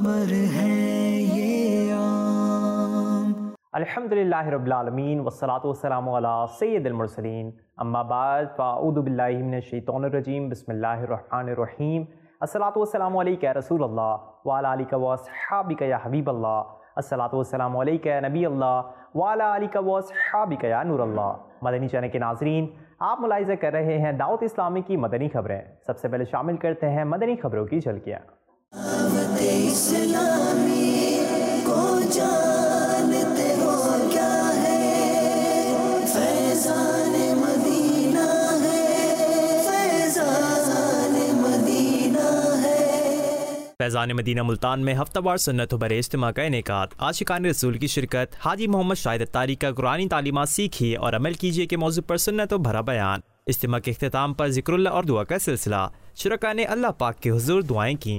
अमर है ये आम। अल्हम्दुलिल्लाह रब्बिल आलमीन वस्सलातु वस्सलामु अला सय्यिदिल मुरसलीन अम्मा बाद फ़अऊज़ु बिल्लाहि मिनश शैतानिर रजीम बिस्मिल्लाहिर रहमानिर रहीम अस्सलातु वस्सलामु अलैका या रसूलल्लाह व अला आलिका व अस्हाबिका या हबीबल्लाह अस्सलातु वस्सलामु अलैका या नबी अल्लाह व अला आलिका व अस्हाबिका या नूरल्लाह। मदनी चैनल के नाज़रीन, आप मुलाहिज़ा कर रहे हैं दावत इस्लामी की मदनी खबरें। सबसे पहले शामिल करते हैं मदनी खबरों की झलकियाँ। दावत इस्लामी को जानते हो क्या है, फैज़ान मदीना है, फैज़ान मदीना है। फैज़ान मदीना मुल्तान में हफ्तावार सुन्नतों भरे इज्तिमा का इनेकाद, आशिकान रसूल की शिरकत, हाजी मोहम्मद शाहिद अत्तारी का कुरानी तालीमात सीखिए और अमल कीजिए के मौजू पर सुन्नतों भरा बयान। इज्तिमा के इख्तिताम पर ज़िक्रुल्लाह और दुआ का सिलसिला। शुरका ने अल्लाह पाक के हुज़ूर दुआएं की।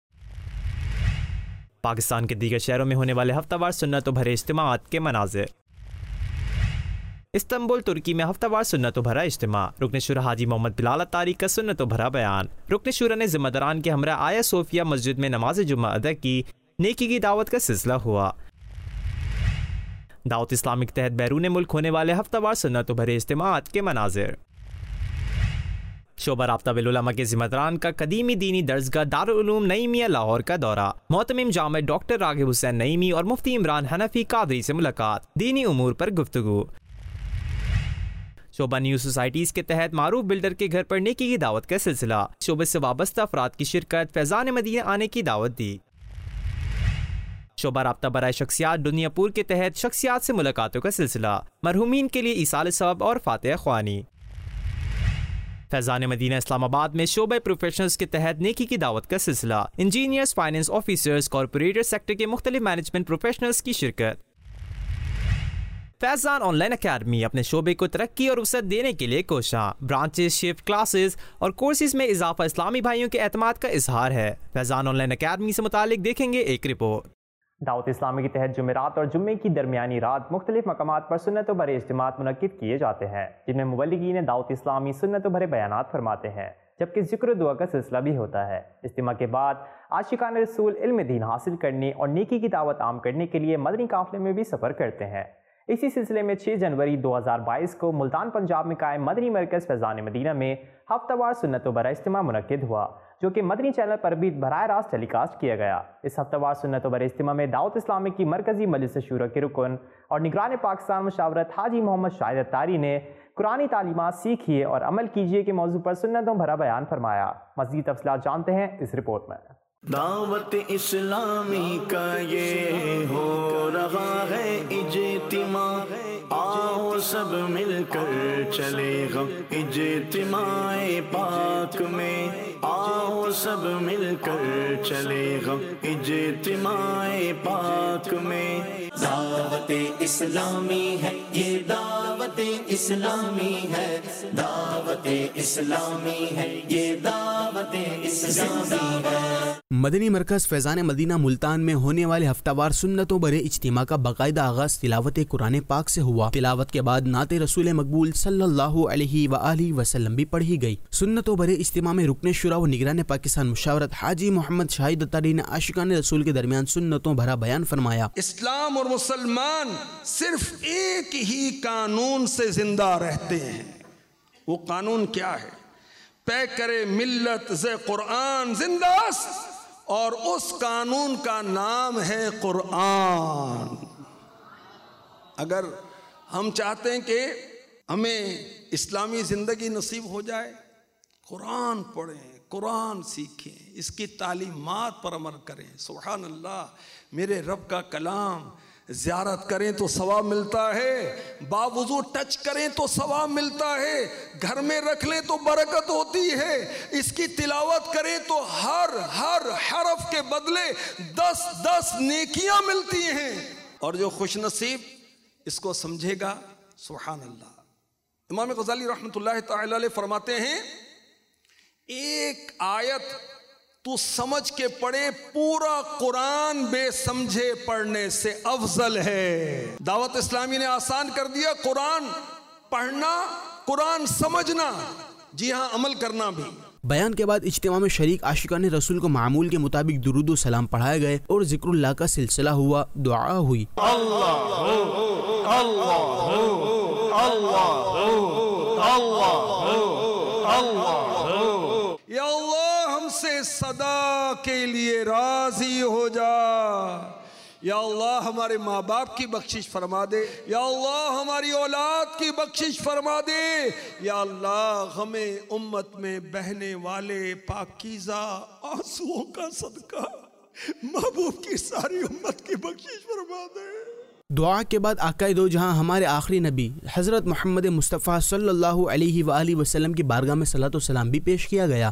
पाकिस्तान के दीगर शहरों में होने वाले हफ्तावार सुन्नतों भरे इज्तिमात के मनाज़िर। इस्तांबुल तुर्की में हफ्तावार सुन्नतों भरा इज्तिमा, रुकन शुरा हाजी मोहम्मद बिलाल अत्तारी का सुन्नतों भरा बयान। रुकन शुरा ने ज़िम्मेदारान के हमरा आया सोफिया मस्जिद में नमाज जुम्मा अदा की। नेकी की दावत का सिलसिला हुआ। दावत इस्लामी के तहत बैरून मुल्क होने वाले हफ्तावार सुन्नतों भरे इज्तिमात के मनाज़िर। शोबा राब्ता बिल उलमा के ज़िम्मेदारान का कदीमी दीनी दर्जगाह दारुल उलूम नईमिया लाहौर का दौरा। मोहतमिम जामे डॉक्टर रागिब हुसैन नईमी और मुफ्ती इमरान हनफी कादरी से मुलाकात, दीनी उमूर पर गुफ्तगू। शोबा न्यू सोसाइटीज़ के तहत मारूफ बिल्डर के घर पर नेकी की दावत का सिलसिला। शोबे से वाबस्ता अफराद की शिरकत, फैज़ान मदीना आने की दावत दी। शोबा राब्ता बराए शख्सियात दुनियापुर के तहत शख्सियात से मुलाकातों का सिलसिला, मरहूमीन के लिए ईसाल सवाब और फातिहा ख्वानी। फैज़ान मदीना इस्लामाबाद में शोबे प्रोफेशनल्स के तहत नेकी की दावत का सिलसिला। Engineers, finance officers, corporate sector के मुख्तलिफ मैनेजमेंट प्रोफेशनल्स की शिरकत। फैज़ान ऑनलाइन अकेडमी अपने शोबे को तरक्की और वसअत देने के लिए कोशां। ब्रांचेस, शिफ्ट, क्लासेस और कोर्सेज में इजाफा इस्लामी भाइयों के एतमाद का इजहार है। फैज़ान ऑनलाइन अकेडमी से मुतालिक देखेंगे एक रिपोर्ट। दावत इस्लामी के तहत जुमेरात और जुम्मे की दरमियानी रात मुख्तलिफ मकामात पर सुन्नतों भरे इज्तिमात मुनक्किद किए जाते हैं, जिनमें मुबल्लिगीन दावत इस्लामी सुन्नतों भरे बयानात फरमाते हैं, जबकि जिक्र दुआ का सिलसिला भी होता है। इज्तिमा के बाद आशिकान रसूल इल्म दीन हासिल करने और नेकी की दावत आम करने के लिए मदनी काफिले में भी सफ़र करते हैं। इसी सिलसिले में 6 जनवरी 2022 को मुल्तान पंजाब में कायम मदनी मरकज़ फैज़ान मदीना में हफ्तावार सुन्नतों भरा इज्तिमा मुनक्किद हुआ, जो कि मदनी चैनल पर भी बराह रास्त टेलीकास्ट किया गया। इस हफ्तावार सुन्नतों भरे इज्तिमा में दावत इस्लामी की मरकज़ी मजलिस शूरा के रुकन और निगरान पाकिस्तान मुशावरत हाजी मोहम्मद शाहिद अत्तारी ने कुरानी तालीमात सीखिए और अमल कीजिए के मौजू पर सुन्नतों भरा बयान फरमाया। मज़ीद तफसीलात जानते हैं इस रिपोर्ट में। दावत इस्लामी का ये हो रहा है इज्तिमा, आओ सब मिलकर चले गम इज्तिमाए पाक में, आओ सब मिलकर चले गम इज्तिमाए पाक में। दावत इस्लामी है ये, दावत इस्लामी है, दावत इस्लामी है ये, दावत इस्लामी है। मदनी मरकज़ फैज़ान मदीना मुल्तान में होने वाले हफ्तावार सुन्नतों भरे इज्तिमा का बाकायदा आगाज़ तिलावत कुरान पाक से हुआ। तिलावत के बाद नाते रसूल मकबूल सल्लल्लाहु अलैहि व आलिहि वसल्लम भी पढ़ी गई। सुन्नतों भरे इज्तिमा में रुकने शुरा व निगरान पाकिस्तान मुशावरत हाजी मोहम्मद शाहिद अत्तारी ने आशिकान रसूल के दरमियान सुन्नतों भरा बयान फरमाया। इस्लाम और मुसलमान सिर्फ एक ही कानून से जिंदा रहते हैं। वो कानून क्या है? पे करे मिल्लत से कुरान जिंदास्त, और उस कानून का नाम है कुरान। अगर हम चाहते हैं कि हमें इस्लामी ज़िंदगी नसीब हो जाए, कुरान पढ़ें, कुरान सीखें, इसकी तालीमात पर अमल करें। सुभान अल्लाह, मेरे रब का कलाम ज़ियारत करें तो सवाब मिलता है, बावुज़ू टच करें तो सवाब मिलता है, घर में रख लें तो बरकत होती है, इसकी तिलावत करें तो हर हरफ के बदले 10 नेकियां मिलती हैं। और जो खुशनसीब इसको समझेगा, सुभान अल्लाह। इमाम गज़ाली रहमतुल्लाह तआला अलैह फरमाते हैं, एक आयत तू समझ के पढ़े, पूरा कुरान बेसमझे पढ़ने से अफजल है। दावत इस्लामी ने आसान कर दिया कुरान पढ़ना, कुरान समझना, जी हाँ अमल करना भी। بیان کے بعد اجتماع میں شریک عاشقان رسول کو معمول کے مطابق درود و سلام پڑھائے گئے اور ذکر اللہ کا سلسلہ ہوا، دعا ہوئی۔ یا اللہ ہم سے صدا کے لیے راضی ہو جا، یا اللہ ہمارے ماں باپ کی بخشش فرما دے، یا اللہ ہماری اولاد کی بخشش فرما دے، یا اللہ ہمیں امت میں بہنے والے پاکیزہ آنسوؤں کا صدقہ محبوب کی ساری امت کی بخشش فرما دے۔ دعا کے بعد آقائے دو جہاں ہمارے آخری نبی حضرت محمد مصطفیٰ صلی اللہ علیہ وآلہ وسلم کی بارگاہ میں صلاۃ و سلام بھی پیش کیا گیا۔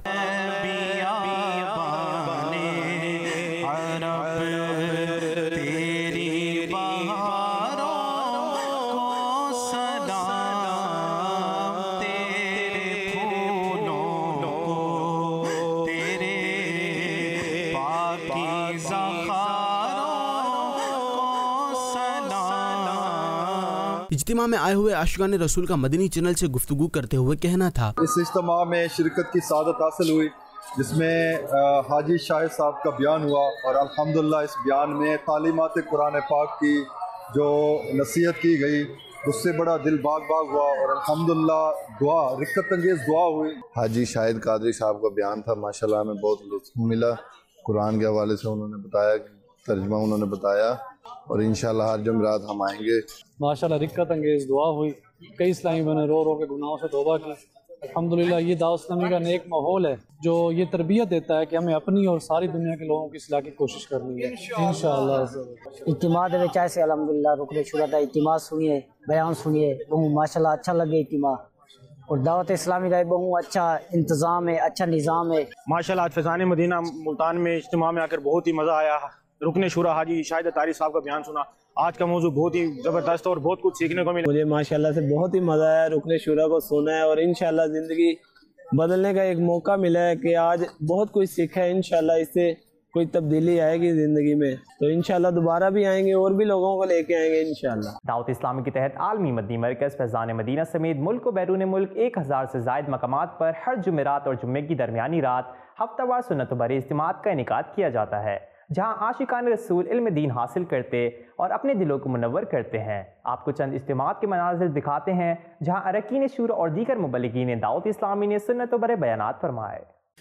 اجتماع میں آئے ہوئے عاشقان رسول کا مدنی چینل سے گفتگو کرتے ہوئے کہنا تھا، اس اجتماع میں شرکت کی سعادت حاصل ہوئی جس میں حاجی شاہد صاحب کا بیان ہوا، اور الحمدللہ اس بیان میں تعلیمات قرآن پاک کی جو نصیحت کی گئی اس سے بڑا دل باغ باغ ہوا، اور الحمدللہ دعا رکت انگیز دعا ہوئی۔ حاجی شاہد قادری صاحب کا بیان تھا، ماشاءاللہ ہمیں بہت لطف ملا، قرآن کے حوالے سے انہوں نے بتایا، ترجمہ انہوں نے بتایا، اور انشاءاللہ ہر جمعرات ہم آئیں گے۔ ماشاءاللہ رکت انگیز دعا ہوئی، کئی اسلامی بہنیں رو رو کے گناہوں سے توبہ کی۔ الحمدللہ یہ دعوت اسلامی کا نیک ماحول ہے جو یہ تربیت دیتا ہے کہ ہمیں اپنی اور ساری دنیا کے لوگوں کی اصلاح کی کوشش کرنی ہے انشاءاللہ۔ اجتماع دے وچ ایسے الحمدللہ رکن شورا دا اجتماع سنیے، بیان سنیے، بہت ماشاءاللہ اچھا لگے اجتماع، اور دعوت اسلامی کا بہت اچھا انتظام ہے، اچھا نظام ہے ماشاءاللہ۔ آج فیضان مدینہ ملتان میں اجتماع میں آ کر بہت ہی مزہ آیا، رکن شورا حاجی شاہد قادری صاحب کا بیان سنا، آج کا موضوع بہت ہی زبردست اور بہت کچھ سیکھنے کو ملا۔ مجھے ماشاءاللہ سے بہت ہی مزہ آیا رکن شورا کو سنا ہے، اور انشاءاللہ زندگی بدلنے کا ایک موقع ملا ہے کہ آج بہت کچھ سیکھا ہے، انشاءاللہ اس سے کوئی تبدیلی آئے گی زندگی میں، تو انشاءاللہ دوبارہ بھی آئیں گے اور بھی لوگوں کو لے کے آئیں گے انشاءاللہ۔ دعوت اسلامی کے تحت عالمی مدنی مرکز فیضان مدینہ سمیت ملک و بیرون ملک 1000 سے زائد مقامات پر ہر جمعرات اور جمعے کی درمیانی رات ہفتہ وار سنت و برے اجتماعات کا انعقاد کیا جاتا ہے، جہاں عاشقان رسول علم دین حاصل کرتے اور اپنے دلوں کو منور کرتے ہیں۔ آپ کو چند اجتماعات کے مناظر دکھاتے ہیں جہاں اراکین شورا اور دیگر مبلغین دعوت اسلامی نے سنت و برے بیانات فرمائے۔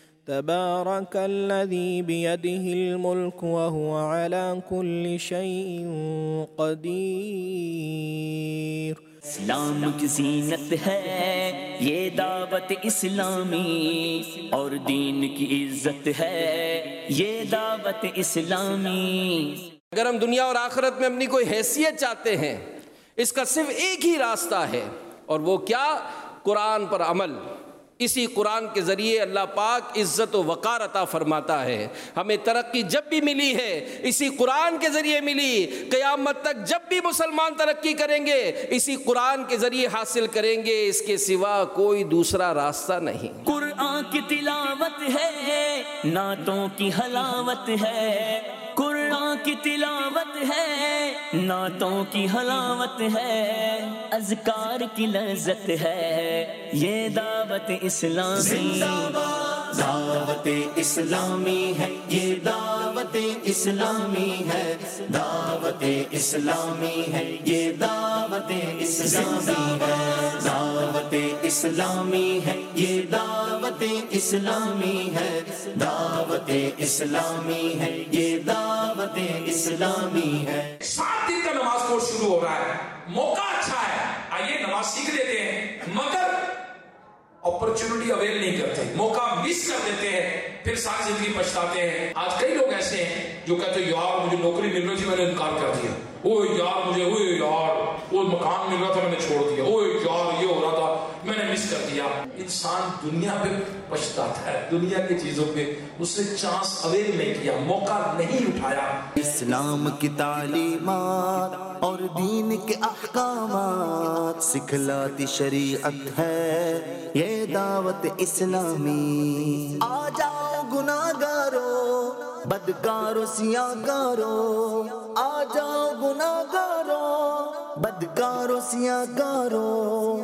تبارک الذی بیدہ الملک وہو علی کل شیء قدیر۔ اسلام کی زینت ہے یہ دعوت اسلامی، اور دین کی عزت ہے یہ دعوت اسلامی۔ اگر ہم دنیا اور آخرت میں اپنی کوئی حیثیت چاہتے ہیں، اس کا صرف ایک ہی راستہ ہے، اور وہ کیا؟ قرآن پر عمل۔ اسی قرآن کے ذریعے اللہ پاک عزت و وقار عطا فرماتا ہے۔ ہمیں ترقی جب بھی ملی ہے اسی قرآن کے ذریعے ملی، قیامت تک جب بھی مسلمان ترقی کریں گے اسی قرآن کے ذریعے حاصل کریں گے، اس کے سوا کوئی دوسرا راستہ نہیں۔ قرآن کی تلاوت ہے، نعتوں کی حلاوت ہے، قرآن کی تلاوت ہے، نعتوں کی حلاوت ہے، اذکار کی لذت ہے، یہ دعوت اسلامی۔ دعوت اسلامی ہے یہ دعوت اسلامی ہے، دعوت اسلامی ہے یہ دعوت اسلامی ہے، دعوت اسلامی ہے یہ دعوت اسلامی ہے، دعوت اسلامی ہے یہ دعوت اسلامی ہے۔ 7 دن کا نماز کورس شروع ہو رہا ہے، موقع اچھا ہے، آئیے نماز سیکھ لیتے ہیں، مگر اپرچونٹی اویل نہیں کرتے، موقع مس کر دیتے ہیں، پھر ساری زندگی پچھتاتے ہیں۔ آج کئی لوگ ایسے ہیں جو کہتے ہیں یار مجھے نوکری مل رہی تھی میں نے انکار کر دیا، اوہ یار مجھے، اوہ یار وہ مکان مل رہا تھا میں نے چھوڑ دیا، اوہ یار یہ ہو رہا تھا میں نے مس کر دیا۔ انسان دنیا پہ پچھتاتا ہے، دنیا کی چیزوں پہ اس نے چانس اویل نہیں کیا، موقع نہیں اٹھایا۔ اسلام کی تعلیمات اور دین کے احکامات سکھلاتی شریعت ہے یہ دعوت اسلامی۔ آ جاؤ گناہگارو بدکارو سیاگارو، آ جاؤ گناہگارو بدکارو سیاگارو، بے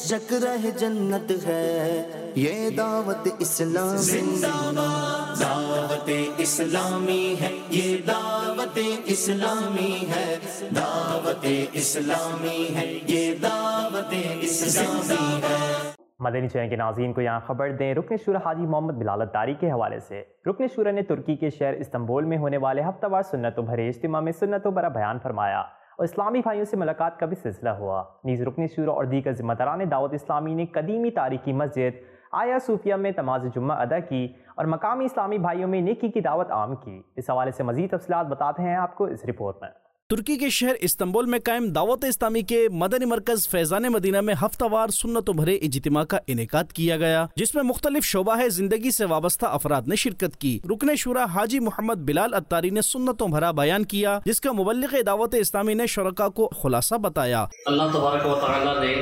یک رہ جنت ہے یہ دعوت اسلامی زندہ باد دعوت اسلامی ہے یہ دعوت اسلامی ہے دعوت اسلامی ہے یہ دعوت اسلامی ہے۔ مدنی چینل کے ناظرین کو یہاں خبر دیں، رکن شورا حاجی محمد بلال اتاری کے حوالے سے رکن شورا نے ترکی کے شہر استنبول میں ہونے والے ہفتہ وار سنتوں بھرے اجتماع میں سنتوں بھرا بیان فرمایا اور اسلامی بھائیوں سے ملاقات کا بھی سلسلہ ہوا۔ نیز رکن شورا اور دیگر ذمہ داران دعوت اسلامی نے قدیمی تاریخی مسجد آیا صوفیہ میں نماز جمعہ ادا کی اور مقامی اسلامی بھائیوں میں نیکی کی دعوت عام کی۔ اس حوالے سے مزید تفصیلات بتاتے ہیں آپ کو اس رپورٹ میں۔ ترکی کے شہر استنبول میں قائم دعوت اسلامی کے مدنی مرکز فیضان مدینہ میں ہفتہ وار سنتوں بھرے اجتماع کا انعقاد کیا گیا، جس میں مختلف شعبہ زندگی سے وابستہ افراد نے شرکت کی۔ رکن شورا حاجی محمد بلال اتاری نے سنتوں بھرا بیان کیا، جس کا مبلغ دعوت اسلامی نے شرکاء کو خلاصہ بتایا۔ اللہ تبارک و تعالیٰ نے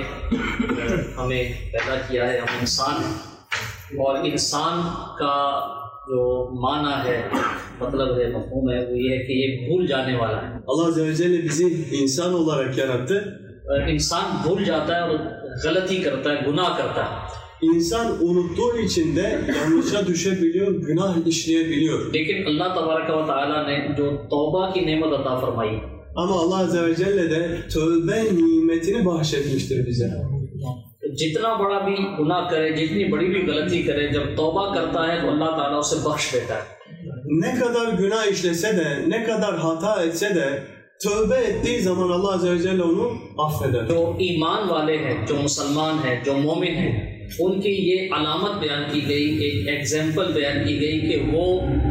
ہمیں پیدا کیا ہے، ہم انسان ہیں، اور انسان کا جو معنی ہے، مطلب ہے، مفہوم ہے، وہ یہ ہے کہ یہ بھول جانے والا ہے۔ Allah Azze ve Celle bizi insan olarak yarattı. انسان بھول جاتا ہے اور غلطی کرتا ہے، گناہ کرتا ہے۔ İnsan unuttuğu için de yanlışa düşebiliyor, günah işleyebiliyor. لیکن اللہ تبارک و تعالیٰ نے جو توبہ کی نعمت عطا فرمائی، Ama Allah Azze ve Celle de tövbe nimetini bahşetmiştir bize. جتنا بڑا بھی گناہ کرے، جتنی بڑی بھی غلطی کرے، جب توبہ کرتا ہے تو اللہ تعالیٰ اسے بخش دیتا ہے۔ Ne kadar günah işlese de, ne kadar hata etse de tövbe ettiği zaman Allah Azze ve Celle onu affeder. جو ایمان والے ہیں، جو مسلمان ہیں، جو مومن ہیں، ان کی یہ علامت بیان کی گئی، ایک ایگزامپل بیان کی گئی کہ وہ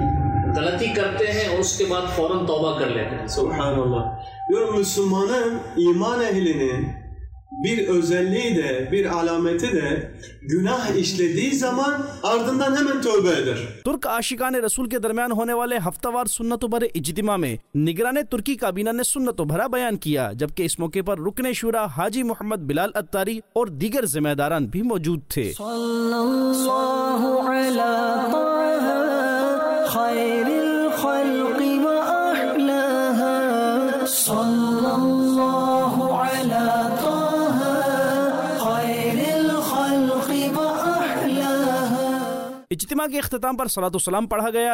غلطی کرتے ہیں اور اس کے بعد فوراً توبہ کر لیتے ہیں۔ Subhanallah. Diyorum Müslümanın, iman ehlinin bir özelliği de, bir alameti de günah işlediği zaman ardından hemen tövbe eder. ترک عاشقان رسول کے درمیان ہونے والے ہفتہ وار سنتوں بھرے اجتماع میں نگران ترکی کابینہ نے سنتوں بھرا بیان کیا، جبکہ اس موقع پر رکن شورا حاجی محمد بلال اتاری اور دیگر ذمہ داران بھی موجود تھے۔ صلی اللہ علی طه خیر الخلق واحلاها صلی اللہ علی طه خیر الخلق واحلاها۔ اجتماع کے اختتام پر صلاۃ و سلام پڑھا گیا۔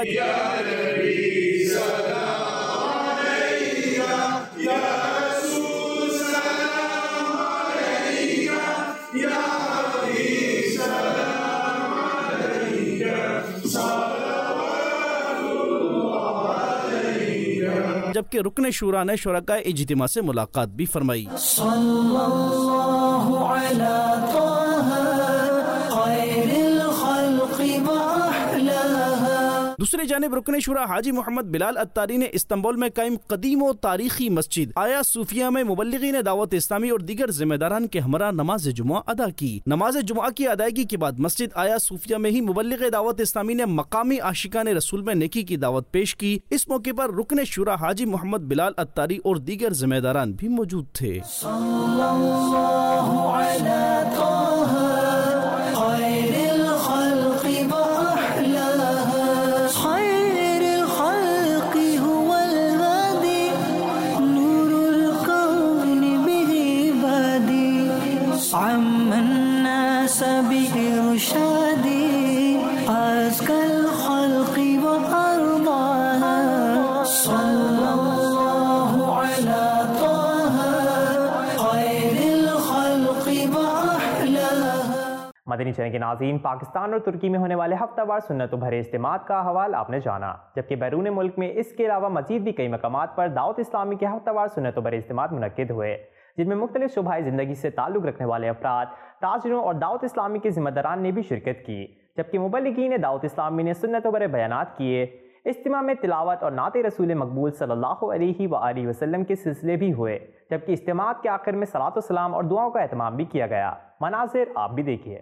جبکہ رکن شورا نے شرکاء اجتماع سے ملاقات بھی فرمائی۔ صلی اللہ علی طه خیر الخلق واحلاها۔ دوسری جانب رکن شورا حاجی محمد بلال اتاری نے استنبول میں قائم قدیم و تاریخی مسجد آیا صوفیہ میں مبلغین دعوت اسلامی اور دیگر ذمہ داران کے ہمراہ نماز جمعہ ادا کی۔ نماز جمعہ کی ادائیگی کے بعد مسجد آیا صوفیہ میں ہی مبلغ دعوت اسلامی نے مقامی عاشقان رسول میں نیکی کی دعوت پیش کی۔ اس موقع پر رکن شورا حاجی محمد بلال اتاری اور دیگر ذمہ داران بھی موجود تھے۔ صلی اللہ علی طه خیر الخلق واحلاها خیر الخلق هو الهادي نور الكون به بادي عم الناس بإرشادي أزكى الخلق وأرضاها صلى الله على طه خیر الخلق واحلاها۔ مدنی چینل کے ناظرین، پاکستان اور ترکی میں ہونے والے ہفتہ وار سنتوں بھرے اجتماع کا حوالہ آپ نے جانا، جبکہ بیرون ملک میں اس کے علاوہ مزید بھی کئی مقامات پر دعوت اسلامی کے ہفتہ وار سنتوں بھرے اجتماع منعقد ہوئے، جن میں مختلف شعبۂ زندگی سے تعلق رکھنے والے افراد، تاجروں اور دعوت اسلامی کے ذمہ داران نے بھی شرکت کی، جبکہ مبلغین دعوت اسلامی نے سنتوں بھرے بیانات کیے۔ اجتماع میں تلاوت اور نعت رسول مقبول صلی اللہ علیہ وآلہ وسلم کے سلسلے بھی ہوئے، جبکہ اجتماعات کے آخر میں صلاۃ و سلام اور دعاؤں کا اہتمام بھی کیا گیا۔ مناظر آپ بھی دیکھیے۔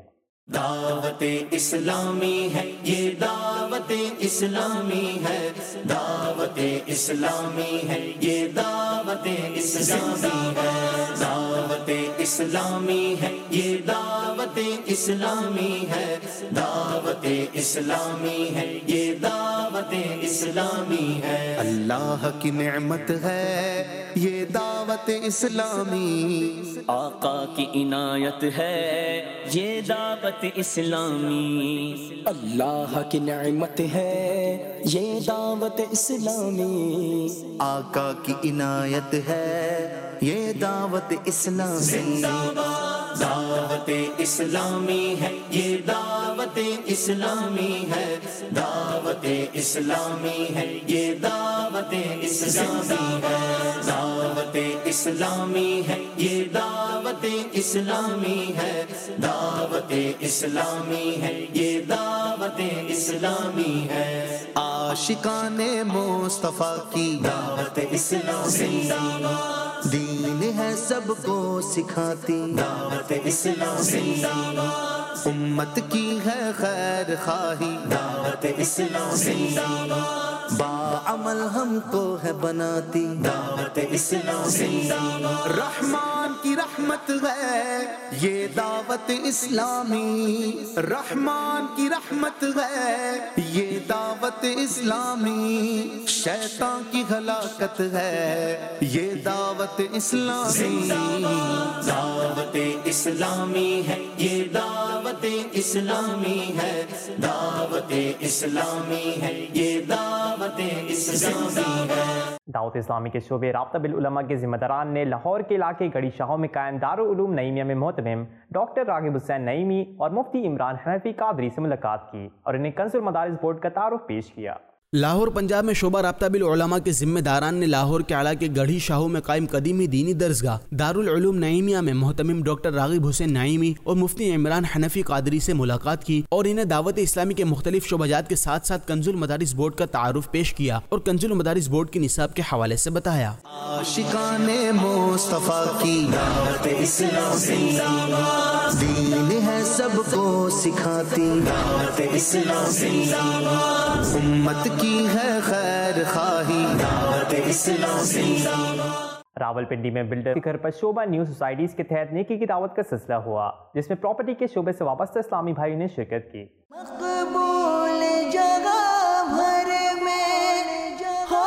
دعوت اسلامی ہے یہ دعوت اسلامی ہے دعوت اسلامی ہے یہ دعوت اسلامی ہے دعوت اسلامی ہے یہ دعوت اسلامی ہے دعوت اسلامی ہے یہ دعوت اسلامی ہے اللہ کی نعمت ہے یہ دعوت اسلامی آقا کی عنایت ہے یہ دعوت اسلامی اللہ کی نعمت ہے یہ دعوت اسلامی آقا کی عنایت ہے یہ دعوت اسلامی دعوت اسلامی ہے یہ دعوت اسلامی ہے دعوت اسلامی ہے یہ دعوت اسلامی ہے دعوت اسلامی ہے یہ دعوت اسلامی ہے دعوت اسلامی ہے یہ دعوت اسلامی ہے عاشقان مصطفیٰ کی دعوت اسلامی دین ہے سب کو سکھاتی دعوت اسلامی امت کی ہے خیر خواہی دعوت اسلامی باعمل ہم کو ہے بناتی دعوت اسلامی رحمان کی رحمت ہے یہ دعوت اسلامی رحمان کی رحمت ہے یہ دعوت اسلامی شیطان کی ہلاکت ہے یہ دعوت اسلامی دعوت اسلامی ہے یہ دعوت اسلامی ہے دعوت اسلامی ہے یہ دعوت اسلامی ہے دعوت اسلامی کے شعبے رابطہ بالعلماء کے ذمہ داران نے لاہور کے علاقے گڑھی شاہوں میں قائم دارالعلوم نعیمیہ میں محتمم ڈاکٹر راغب حسین نعیمی اور مفتی عمران حنفی قادری سے ملاقات کی اور انہیں کنز المدارس بورڈ کا تعارف پیش کیا۔ لاہور پنجاب میں شعبہ رابطہ بالعلماء کے ذمہ داران نے لاہور کے علاقے گڑھی شاہوں میں قائم قدیمی دینی درسگاہ دارالعلوم نعیمیہ میں محتمم ڈاکٹر راغب حسین نعیمی اور مفتی عمران حنفی قادری سے ملاقات کی اور انہیں دعوت اسلامی کے مختلف شعبجات کے ساتھ ساتھ کنز المدارس بورڈ کا تعارف پیش کیا اور کنز المدارس بورڈ کے نصاب کے حوالے سے بتایا۔ عاشقان مصطفیٰ کی دعوت اسلامی دین ہے سب کو سکھاتی دعوت اسلامی امت کی ہے خیر خواہی دعوت اسلامی۔ راولپنڈی میں بلڈر کے گھر پر شعبہ نیو سوسائٹیز کے تحت نیکی کی دعوت کا سلسلہ ہوا جس میں پراپرٹی کے شعبے سے وابستہ اسلامی بھائیوں نے شرکت کی۔ مقبول جگہ بھر میں ہو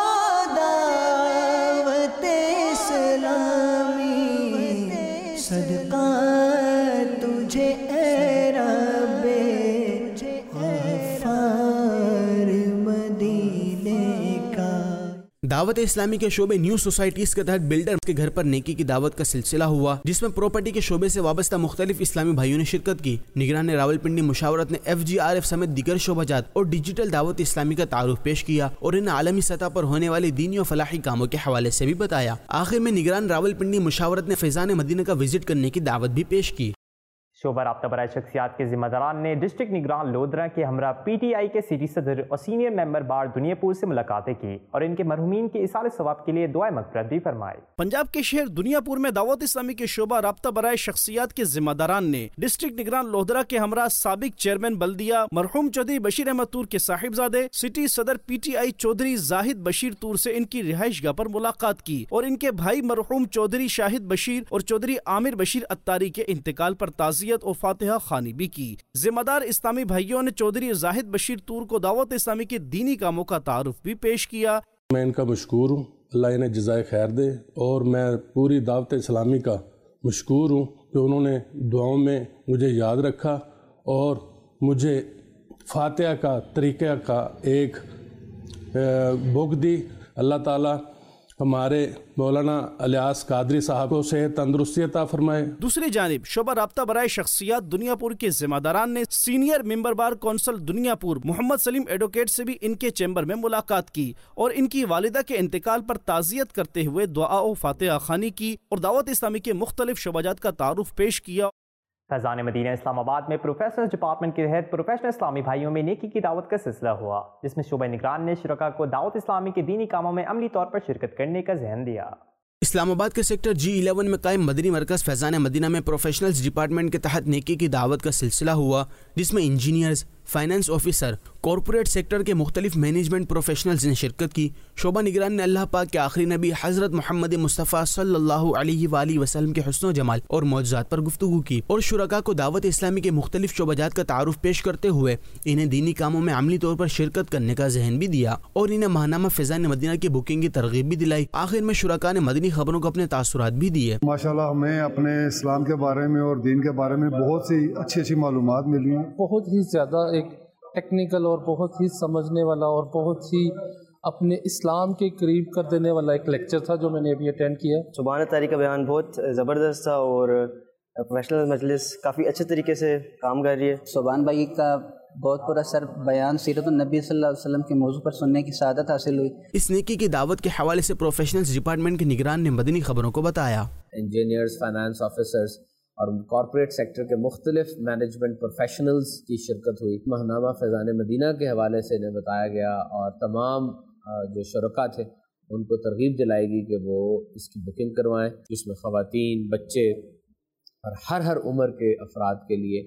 دعوت اسلامی صدقہ تجھے اے رب غفار مدینے کا۔ دعوت اسلامی کے شعبے نیو سوسائٹیز کے تحت بلڈر کے گھر پر نیکی کی دعوت کا سلسلہ ہوا جس میں پراپرٹی کے شعبے سے وابستہ مختلف اسلامی بھائیوں نے شرکت کی۔ نگران راولپنڈی مشاورت نے FGRF سمیت دیگر شعبجات اور ڈیجیٹل دعوت اسلامی کا تعارف پیش کیا اور انہیں عالمی سطح پر ہونے والے دینی و فلاحی کاموں کے حوالے سے بھی بتایا۔ آخر میں نگران راولپنڈی مشاورت نے فیضان مدینہ کا وزٹ کرنے کی دعوت بھی پیش کی۔ شعبہ رابطہ برائے شخصیات کے ذمہ داران نے ڈسٹرکٹ نگران لودھرا کے ہمراہ PTI کے سٹی صدر اور سینئر ممبر بار دنیا پور سے ملاقاتیں کی اور ان کے مرحومین کے ایصال ثواب کے لیے دعائیں مغفرت بھی فرمائی۔ پنجاب کے شہر دنیا پور میں دعوت اسلامی کے شعبہ رابطہ برائے شخصیات کے ذمہ داران نے ڈسٹرکٹ نگران لودھرا کے ہمراہ سابق چیئرمین بلدیہ مرحوم چودھری بشیر احمد تور کے صاحبزادے سٹی صدر PTI چودھری زاہد بشیر تور سے ان کی رہائش گاہ پر ملاقات کی اور ان کے بھائی مرحوم چودھری شاہد بشیر اور چودھری عامر بشیر اتاری کے انتقال پر تعزیت اور فاتحہ خوانی بھی کی۔ ذمہ دار اسلامی بھائیوں نے چودھری زاہد بشیر تور کو دعوت اسلامی کے دینی کاموں کا تعارف بھی پیش کیا۔ میں ان کا مشکور ہوں، اللہ انہیں جزائے خیر دے، اور میں پوری دعوت اسلامی کا مشکور ہوں کہ انہوں نے دعاؤں میں مجھے یاد رکھا اور مجھے فاتحہ کا طریقہ کا ایک بک دی۔ اللہ تعالیٰ ہمارے مولانا الیاس قادری صاحب کو صحت تندرستی عطا فرمائے۔ دوسری جانب شعبہ رابطہ برائے شخصیات دنیا پور کے ذمہ داران نے سینئر ممبر بار کونسل دنیا پور محمد سلیم ایڈوکیٹ سے بھی ان کے چیمبر میں ملاقات کی اور ان کی والدہ کے انتقال پر تعزیت کرتے ہوئے دعا و فاتحہ خوانی کی اور دعوت اسلامی کے مختلف شعبجات کا تعارف پیش کیا۔ فیضان مدینہ اسلام آباد میں پروفیشنل ڈپارٹمنٹ کے تحت پروفیشنل اسلامی بھائیوں میں نیکی کی دعوت کا سلسلہ ہوا جس میں شعبہ نگران نے شرکاء کو دعوت اسلامی کے دینی کاموں میں عملی طور پر شرکت کرنے کا ذہن دیا۔ اسلام آباد کے سیکٹر G11 میں قائم مدنی مرکز فیضان مدینہ میں پروفیشنلز ڈپارٹمنٹ کے تحت نیکی کی دعوت کا سلسلہ ہوا، جس میں engineers, finance officer, corporate sector کے مختلف مینجمنٹ پروفیشنلز نے شرکت کی۔ شعبہ نگران نے اللہ پاک کے آخری نبی حضرت محمد مصطفیٰ صلی اللہ علیہ وآلہ وسلم کے حسن و جمال اور معجزات پر گفتگو کی اور شرکاء کو دعوت اسلامی کے مختلف شعبہ جات کا تعارف پیش کرتے ہوئے انہیں دینی کاموں میں عملی طور پر شرکت کرنے کا ذہن بھی دیا اور انہیں ماہنامہ فیضان مدینہ کی بکنگ کی ترغیب بھی دلائی۔ آخر میں شرکاء نے مدنی خبروں کو اپنے تاثرات بھی دیے۔ ماشاءاللہ ہمیں اپنے اسلام کے بارے میں اور دین کے بارے میں بہت سی اچھی معلومات ملی ہیں۔ بہت ہی زیادہ ایک ٹیکنیکل اور بہت ہی سمجھنے والا اور بہت ہی اپنے اسلام کے قریب کر دینے والا ایک لیکچر تھا جو میں نے ابھی اٹینڈ کیا۔ سبحان تاریخ کا بیان بہت زبردست تھا اور پروفیشنل مجلس کافی اچھے طریقے سے کام کر رہی ہے۔ سبحان بھائی کا بہت پورا سر بیان سیرت النبی صلی اللہ علیہ وسلم کے موضوع پر سننے کی سعادت حاصل ہوئی۔ اس نیکی کی دعوت کے حوالے سے پروفیشنلز ڈپارٹمنٹ کے نگران نے مدنی خبروں کو بتایا۔ انجینئرز، فائنانس آفیسرز اور کارپوریٹ سیکٹر کے مختلف مینجمنٹ پروفیشنلز کی شرکت ہوئی۔ ماہنامہ فیضان مدینہ کے حوالے سے انہیں بتایا گیا اور تمام جو شرکاء تھے ان کو ترغیب دلائی گئی کہ وہ اس کی بکنگ کروائیں، جس میں خواتین، بچے اور ہر عمر کے افراد کے لیے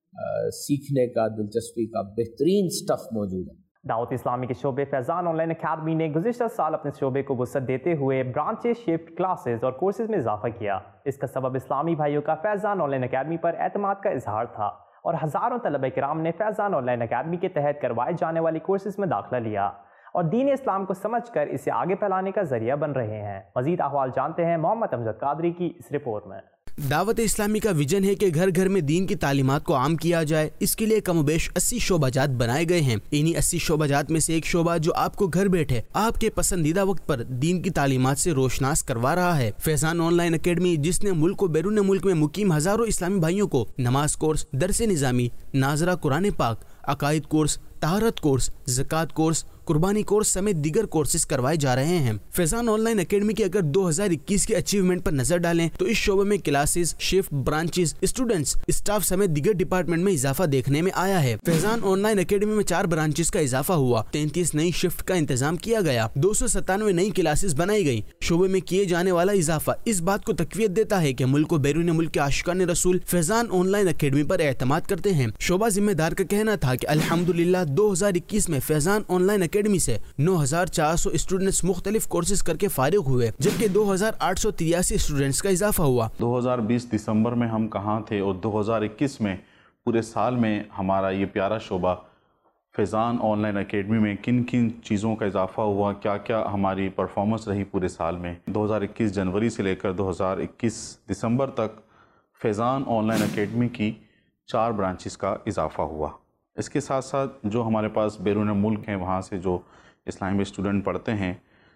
سیکھنے کا، دلچسپی کا بہترین سٹف موجود ہے۔ دعوت اسلامی کے شعبے فیضان آن لائن اکیڈمی نے گزشتہ سال اپنے شعبے کو وسعت دیتے ہوئے برانچز، شفٹ کلاسز اور کورسز میں اضافہ کیا۔ اس کا سبب اسلامی بھائیوں کا فیضان آن لائن اکیڈمی پر اعتماد کا اظہار تھا اور ہزاروں طلبہ کرام نے فیضان آن لائن اکیڈمی کے تحت کروائے جانے والی کورسز میں داخلہ لیا اور دین اسلام کو سمجھ کر اسے آگے پھیلانے کا ذریعہ بن رہے ہیں۔ مزید احوال جانتے ہیں محمد امجد قادری کی اس رپورٹ میں۔ دعوت اسلامی کا ویژن ہے کہ گھر گھر میں دین کی تعلیمات کو عام کیا جائے۔ اس کے لیے کم و بیش 80 شعبہ جات بنائے گئے ہیں۔ انہی 80 شعبہ جات میں سے ایک شعبہ جو آپ کو گھر بیٹھے آپ کے پسندیدہ وقت پر دین کی تعلیمات سے روشناس کروا رہا ہے، فیضان آن لائن اکیڈمی، جس نے ملک و بیرون ملک میں مقیم ہزاروں اسلامی بھائیوں کو نماز کورس، درس نظامی، ناظرہ قرآن پاک، عقائد کورس، طہارت کورس، زکوٰۃ کورس، قربانی کورس سمیت دیگر کورسز کروائے جا رہے ہیں۔ فیضان آن لائن اکیڈمی کی اگر 2021 کے اچیومنٹ پر نظر ڈالیں تو اس شعبے میں classes, shift, branches, students, staff سمیت دیگر ڈپارٹمنٹ میں اضافہ دیکھنے میں آیا ہے۔ فیضان آن لائن اکیڈمی میں 4 برانچز کا اضافہ ہوا، 33 نئی شفٹ کا انتظام کیا گیا، 297 نئی کلاسز بنائی گئی۔ شعبے میں کیے جانے والا اضافہ اس بات کو تقویت دیتا ہے کہ ملک و بیرون ملک کے عاشقان رسول فیضان آن لائن اکیڈمی پر اعتماد کرتے ہیں۔ شعبہ ذمہ دار کا کہنا تھا کہ الحمدللہ 2021 میں فیضان آن لائن اکیڈمی سے 9400 اسٹوڈنٹس مختلف کورسز کر کے فارغ ہوئے، جبکہ 2883 اسٹوڈنٹس کا اضافہ ہوا۔ 2020 دسمبر میں ہم کہاں تھے اور 2021 میں پورے سال میں ہمارا یہ پیارا شعبہ فیضان آن لائن اکیڈمی میں کن کن چیزوں کا اضافہ ہوا، کیا کیا ہماری پرفارمنس رہی پورے سال میں۔ 2021 جنوری سے لے کر 2021 دسمبر تک فیضان آن لائن اکیڈمی کی 4 برانچز کا اضافہ ہوا۔ اس کے ساتھ ساتھ جو ہمارے پاس بیرون ملک ہیں وہاں سے جو اسلامی اسٹوڈنٹ پڑھتے ہیں،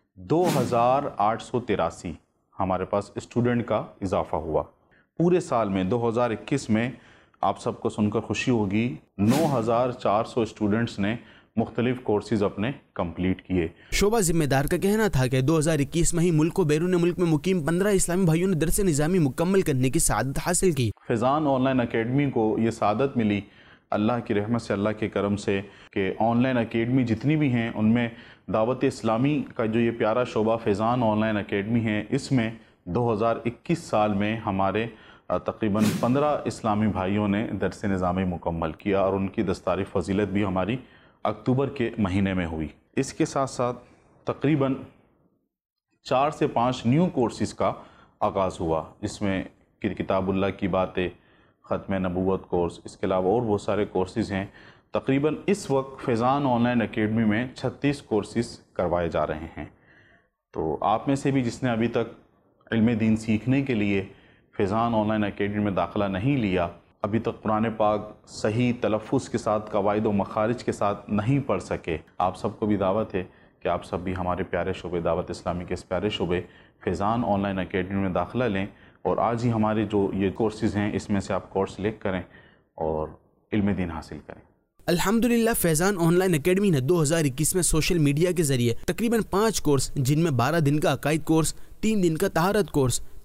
2883 ہمارے پاس اسٹوڈنٹ کا اضافہ ہوا پورے سال میں۔ 2021 میں آپ سب کو سن کر خوشی ہوگی 9400 اسٹوڈنٹس نے مختلف کورسز اپنے کمپلیٹ کیے۔ شعبہ ذمہ دار کا کہنا تھا کہ 2021 میں ہی ملک و بیرون ملک میں مقیم 15 اسلامی بھائیوں نے درس نظامی مکمل کرنے کی سعادت حاصل کی۔ فیضان آن لائن اکیڈمی کو یہ سعادت ملی اللہ کی رحمت سے، اللہ کے کرم سے، کہ آن لائن اکیڈمی جتنی بھی ہیں ان میں دعوت اسلامی کا جو یہ پیارا شعبہ فیضان آن لائن اکیڈمی ہے، اس میں 2021 سال میں ہمارے تقریباً 15 اسلامی بھائیوں نے درس نظامی مکمل کیا اور ان کی دستار فضیلت بھی ہماری اکتوبر کے مہینے میں ہوئی۔ اس کے ساتھ ساتھ تقریباً 4 سے 5 نیو کورسز کا آغاز ہوا، جس میں کتاب اللہ کی باتیں، ختم نبوت کورس، اس کے علاوہ اور بہت سارے کورسز ہیں۔ تقریباً اس وقت فیضان آن لائن اکیڈمی میں 36 کورسز کروائے جا رہے ہیں۔ تو آپ میں سے بھی جس نے ابھی تک علم دین سیکھنے کے لیے فیضان آن لائن اکیڈمی میں داخلہ نہیں لیا، ابھی تک قرآن پاک صحیح تلفظ کے ساتھ، قواعد و مخارج کے ساتھ نہیں پڑھ سکے، آپ سب کو بھی دعوت ہے کہ آپ سب بھی ہمارے پیارے شعبے دعوت اسلامی کے اس پیارے شعبے فیضان آن لائن اکیڈمی میں داخلہ لیں اور آج ہی ہمارے جو یہ کورسز ہیں اس میں سے آپ کورس سلیکٹ کریں اور علم دین حاصل کریں۔ الحمدللہ فیضان آن لائن اکیڈمی نے 2021 میں سوشل میڈیا کے ذریعے تقریباً 5 کورس، جن میں 12 دن کا عقائد کورس، 3 دن کا طہارت کورس،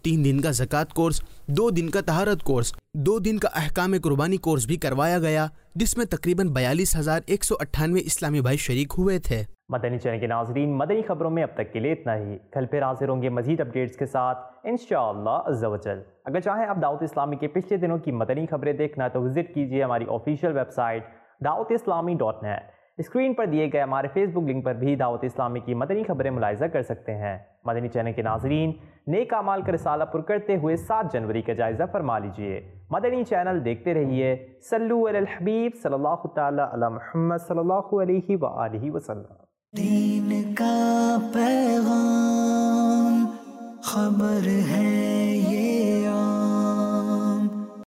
3 दिन का ज़कात कोर्स, 2 दिन का तहारत कोर्स, 2 दिन का अहकाम कुर्बानी कोर्स भी करवाया गया, जिसमें तकरीबन 42,198 इस्लामी भाई शरीक हुए थे। मदनी चैनल के नाज़रीन, मदनी खबरों में अब तक के लिए इतना ही। कल फिर हाजिर होंगे मजीद अपडेट्स के साथ इंशाअल्लाह अज़्ज़ा वजल। अगर चाहें आप दावत इस्लामी के पिछले दिनों की मदनी खबरें देखना तो विजिट कीजिए हमारी ऑफिशियल वेबसाइट daawatislami.net। स्क्रीन पर दिए गए हमारे फेसबुक लिंक पर भी दावत इस्लामी की मदनी खबरें मुलाहिज़ा कर सकते हैं। मदनी चैनल के नाज़रीन, नेक अमाल का रिसाला पुर करते हुए 7 जनवरी का जायज़ा फरमा लीजिए। मदनी चैनल देखते रहिए। सल्लु अलल हबीब सल्लल्लाहु तआला अला मुहम्मद सल्लल्लाहु अलैहि व आलिहि वसल्लम। दीन का पैगाम खबर है ये